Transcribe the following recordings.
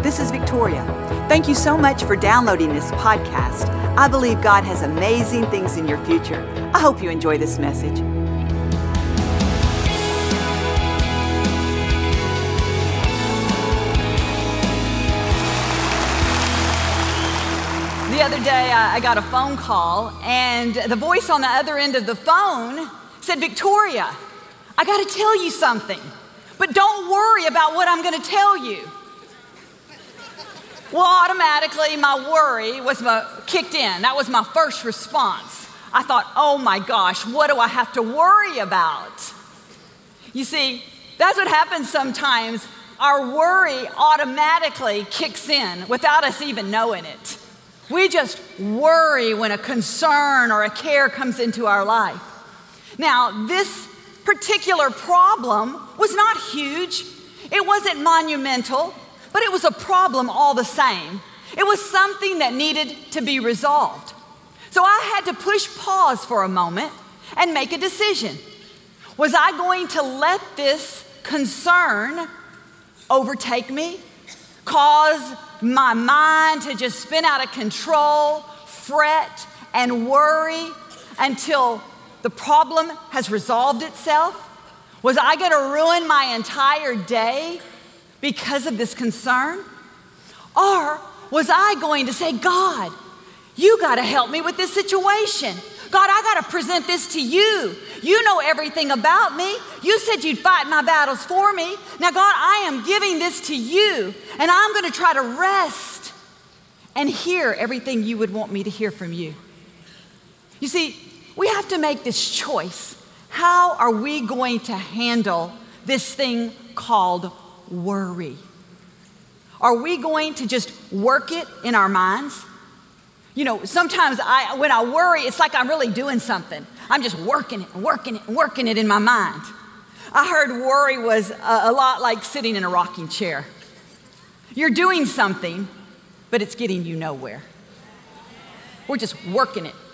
This is Victoria. Thank you so much for downloading this podcast. I believe God has amazing things in your future. I hope you enjoy this message. The other day, I got a phone call, and the voice on the other end of the phone said, Victoria, I got to tell you something, but don't worry about what I'm going to tell you. Well, automatically, my worry kicked in. That was my first response. I thought, oh my gosh, what do I have to worry about? You see, that's what happens sometimes. Our worry automatically kicks in without us even knowing it. We just worry when a concern or a care comes into our life. Now, this particular problem was not huge. It wasn't monumental, but it was a problem all the same. It was something that needed to be resolved. So I had to push pause for a moment and make a decision. Was I going to let this concern overtake me, cause my mind to just spin out of control, fret, and worry until the problem has resolved itself? Was I going to ruin my entire day because of this concern? Or was I going to say, God, you got to help me with this situation. God, I got to present this to you. You know everything about me. You said you'd fight my battles for me. Now, God, I am giving this to you, and I'm going to try to rest and hear everything you would want me to hear from you. You see, we have to make this choice. How are we going to handle this thing called worry? Are we going to just work it in our minds? You know, sometimes when I worry, it's like I'm really doing something. I'm just working it in my mind. I heard worry was a lot like sitting in a rocking chair. You're doing something, but it's getting you nowhere. We're just working it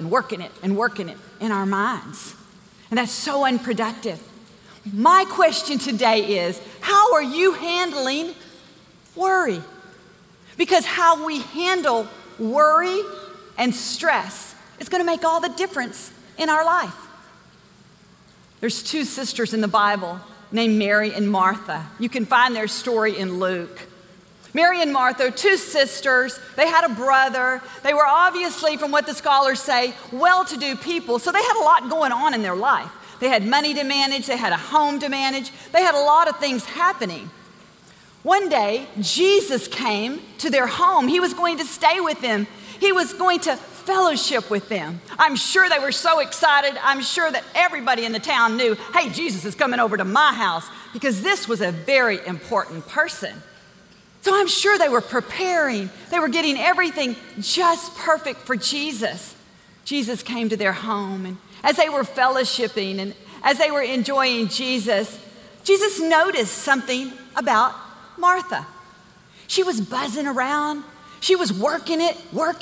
in our minds. And that's so unproductive. My question today is, how are you handling worry? Because how we handle worry and stress is going to make all the difference in our life. There's two sisters in the Bible named Mary and Martha. You can find their story in Luke. Mary and Martha, two sisters. They had a brother. They were obviously, from what the scholars say, well-to-do people, so they had a lot going on in their life. They had money to manage. They had a home to manage. They had a lot of things happening. One day, Jesus came to their home. He was going to stay with them. He was going to fellowship with them. I'm sure they were so excited. I'm sure that everybody in the town knew, hey, Jesus is coming over to my house, because this was a very important person. So I'm sure they were preparing. They were getting everything just perfect for Jesus. Jesus came to their home, and as they were fellowshipping and as they were enjoying Jesus, Jesus noticed something about Martha. She was buzzing around. She was working it.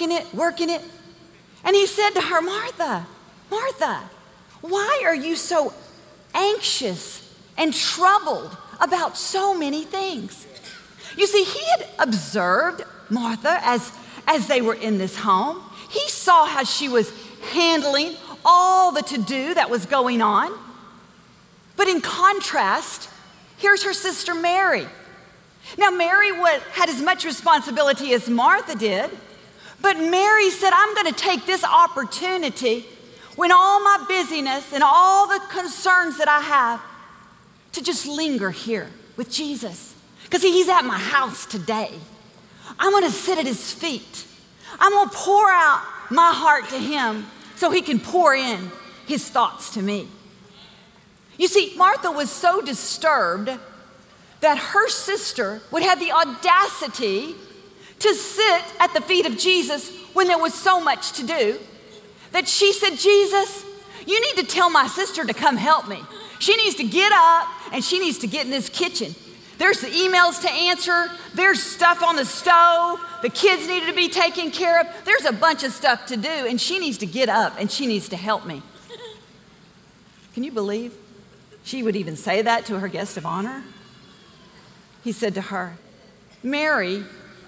And he said to her, Martha, Martha, why are you so anxious and troubled about so many things? You see, he had observed Martha as they were in this home. He saw how she was handling all the to-do that was going on. But in contrast, here's her sister Mary. Now, Mary had as much responsibility as Martha did, but Mary said, I'm going to take this opportunity when all my busyness and all the concerns that I have to just linger here with Jesus. Because he's at my house today. I'm going to sit at his feet. I'm going to pour out my heart to him so he can pour in his thoughts to me. You see, Martha was so disturbed that her sister would have the audacity to sit at the feet of Jesus when there was so much to do, that she said, Jesus, you need to tell my sister to come help me. She needs to get up and she needs to get in this kitchen. There's the emails to answer. There's stuff on the stove. The kids needed to be taken care of. There's a bunch of stuff to do, and she needs to get up and she needs to help me. Can you believe she would even say that to her guest of honor? He said to her, Mary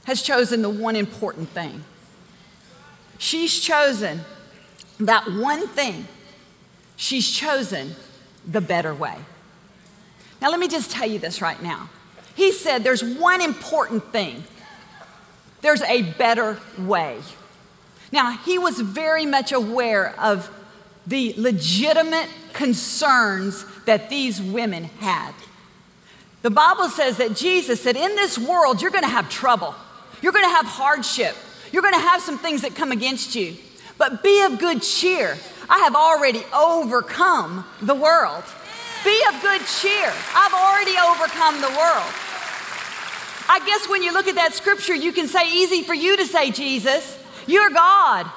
has chosen the one important thing. She's chosen that one thing. She's chosen the better way. Now, let me just tell you this right now. He said there's one important thing. There's a better way. Now, he was very much aware of the legitimate concerns that these women had. The Bible says that Jesus said, in this world, you're going to have trouble. You're going to have hardship. You're going to have some things that come against you. But be of good cheer. I have already overcome the world. Be of good cheer. I've already overcome the world. I guess when you look at that scripture, you can say, easy for you to say, Jesus, you're God.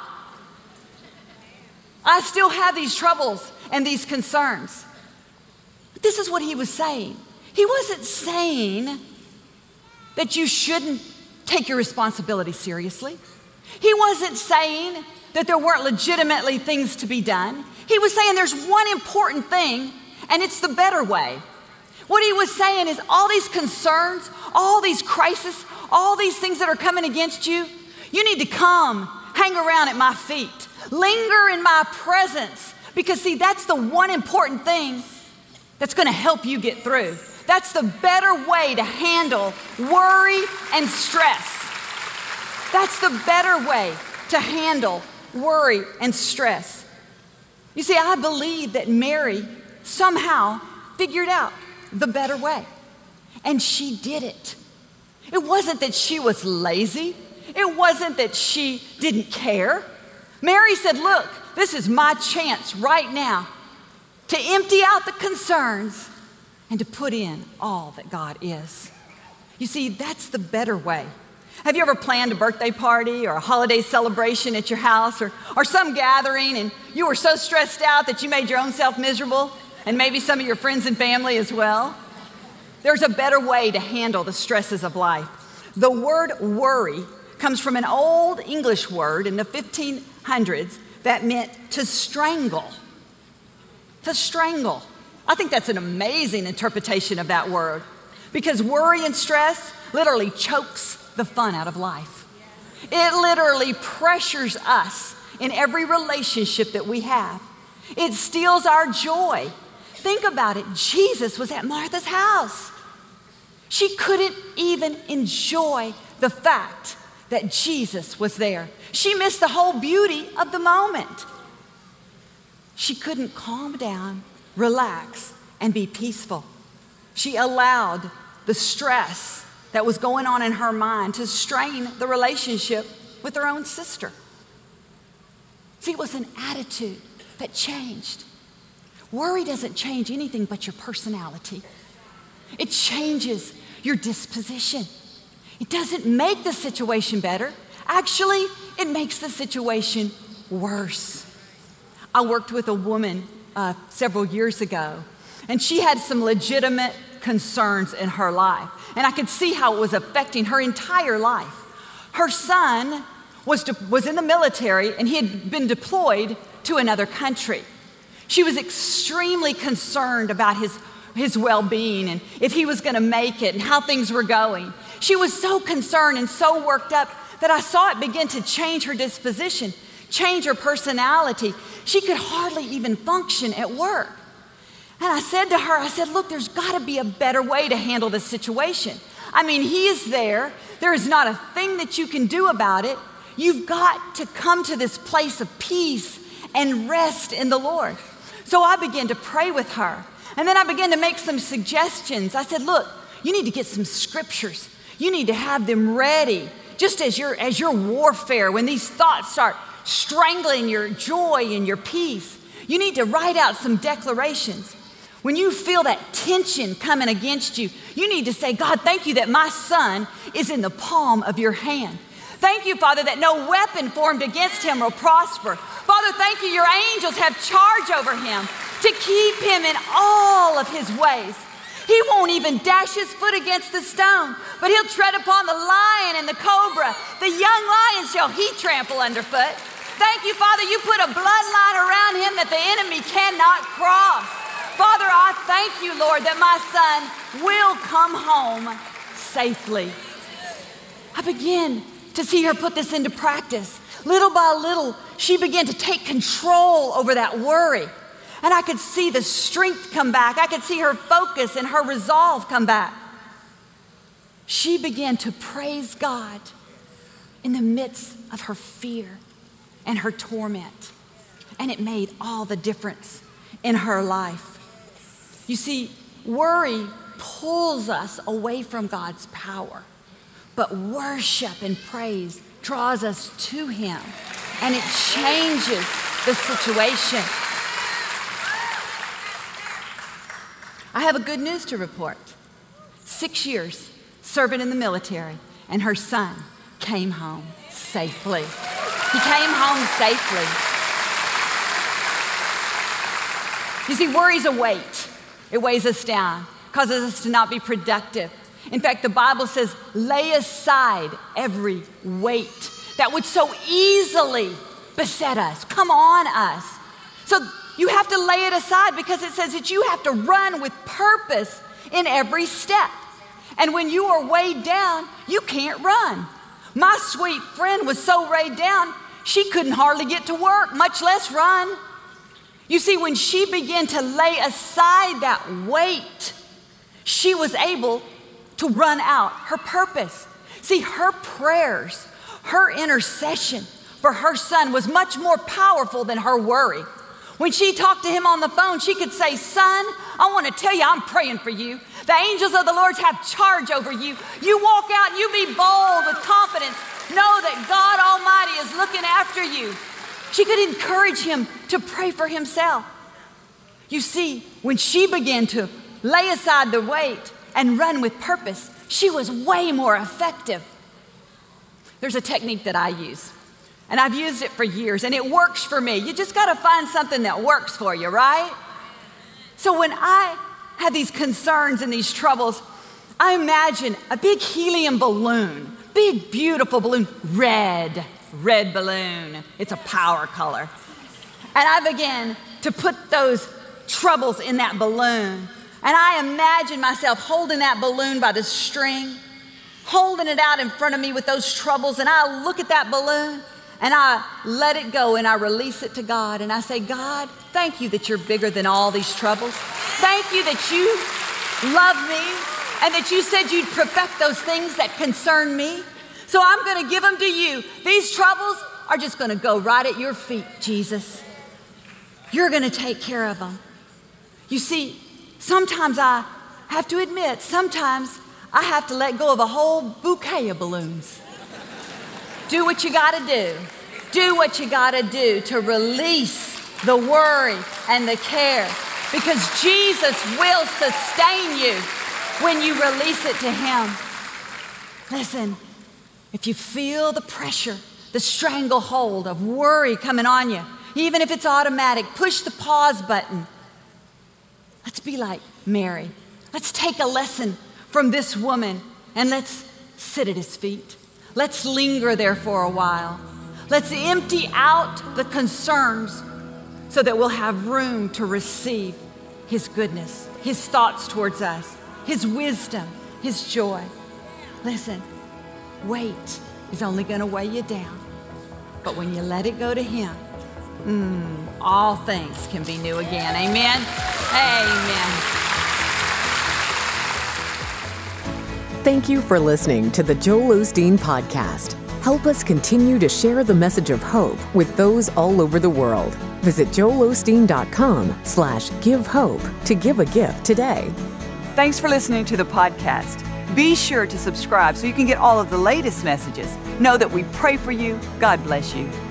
I still have these troubles and these concerns. But this is what he was saying. He wasn't saying that you shouldn't take your responsibility seriously. He wasn't saying that there weren't legitimately things to be done. He was saying there's one important thing, and it's the better way. What he was saying is all these concerns, all these crises, all these things that are coming against you, you need to come, hang around at my feet, linger in my presence, because see, that's the one important thing that's going to help you get through. That's the better way to handle worry and stress. That's the better way to handle worry and stress. You see, I believe that Mary somehow figured out the better way, and she did it. It wasn't that she was lazy. It wasn't that she didn't care. Mary said, look, this is my chance right now to empty out the concerns and to put in all that God is. You see, that's the better way. Have you ever planned a birthday party or a holiday celebration at your house or some gathering, and you were so stressed out that you made your own self miserable, and maybe some of your friends and family as well? There's a better way to handle the stresses of life. The word worry comes from an old English word in the 1500s that meant to strangle. To strangle. I think that's an amazing interpretation of that word, because worry and stress literally chokes the fun out of life. It literally pressures us in every relationship that we have. It steals our joy. Think about it. Jesus was at Martha's house. She couldn't even enjoy the fact that Jesus was there. She missed the whole beauty of the moment. She couldn't calm down, relax, and be peaceful. She allowed the stress that was going on in her mind to strain the relationship with her own sister. See, it was an attitude that changed. Worry doesn't change anything but your personality. It changes your disposition. It doesn't make the situation better. Actually, it makes the situation worse. I worked with a woman several years ago, and she had some legitimate concerns in her life, and I could see how it was affecting her entire life. Her son was in the military, and he had been deployed to another country. She was extremely concerned about his well-being and if he was going to make it and how things were going. She was so concerned and so worked up that I saw it begin to change her disposition, change her personality. She could hardly even function at work. And I said to her, look, there's got to be a better way to handle this situation. I mean, he is there. There is not a thing that you can do about it. You've got to come to this place of peace and rest in the Lord. So I began to pray with her. And then I began to make some suggestions. I said, look, you need to get some scriptures. You need to have them ready, just as your warfare, when these thoughts start strangling your joy and your peace. You need to write out some declarations. When you feel that tension coming against you, you need to say, God, thank you that my son is in the palm of your hand. Thank you, Father, that no weapon formed against him will prosper. Father, thank you, your angels have charge over him to keep him in all of his ways. He won't even dash his foot against the stone, but he'll tread upon the lion and the cobra. The young lion shall he trample underfoot. Thank you, Father, you put a bloodline around him that the enemy cannot cross. Father, I thank you, Lord, that my son will come home safely. I began to see her put this into practice. Little by little, she began to take control over that worry. And I could see the strength come back. I could see her focus and her resolve come back. She began to praise God in the midst of her fear and her torment. And it made all the difference in her life. You see, worry pulls us away from God's power, but worship and praise draws us to Him, and it changes the situation. I have a good news to report. 6 years serving in the military, and her son came home safely. He came home safely. You see, worry's a weight. It weighs us down, causes us to not be productive. In fact, the Bible says, lay aside every weight that would so easily beset us, come on us. So you have to lay it aside because it says that you have to run with purpose in every step. And when you are weighed down, you can't run. My sweet friend was so weighed down, she couldn't hardly get to work, much less run. You see, when she began to lay aside that weight, she was able to run out her purpose. See, her prayers, her intercession for her son was much more powerful than her worry. When she talked to him on the phone, she could say, son, I want to tell you, I'm praying for you. The angels of the Lord have charge over you. You walk out and you be bold with confidence. Know that God Almighty is looking after you. She could encourage him to pray for himself. You see, when she began to lay aside the weight and run with purpose, she was way more effective. There's a technique that I use, and I've used it for years, and it works for me. You just got to find something that works for you, right? So when I have these concerns and these troubles, I imagine a big helium balloon, big, beautiful balloon, red balloon. It's a power color. And I began to put those troubles in that balloon. And I imagine myself holding that balloon by the string, holding it out in front of me with those troubles. And I look at that balloon and I let it go and I release it to God. And I say, God, thank you that you're bigger than all these troubles. Thank you that you love me and that you said you'd perfect those things that concern me. So I'm going to give them to you. These troubles are just going to go right at your feet, Jesus. You're going to take care of them. You see, sometimes I have to admit, sometimes I have to let go of a whole bouquet of balloons. Do what you got to do. Do what you got to do to release the worry and the care, because Jesus will sustain you when you release it to Him. Listen, if you feel the pressure, the stranglehold of worry coming on you, even if it's automatic, push the pause button. Let's be like Mary. Let's take a lesson from this woman and let's sit at His feet. Let's linger there for a while. Let's empty out the concerns so that we'll have room to receive His goodness, His thoughts towards us, His wisdom, His joy. Listen, weight is only going to weigh you down. But when you let it go to Him, all things can be new again. Amen? Amen. Thank you for listening to the Joel Osteen Podcast. Help us continue to share the message of hope with those all over the world. Visit joelosteen.com/give hope to give a gift today. Thanks for listening to the podcast. Be sure to subscribe so you can get all of the latest messages. Know that we pray for you. God bless you.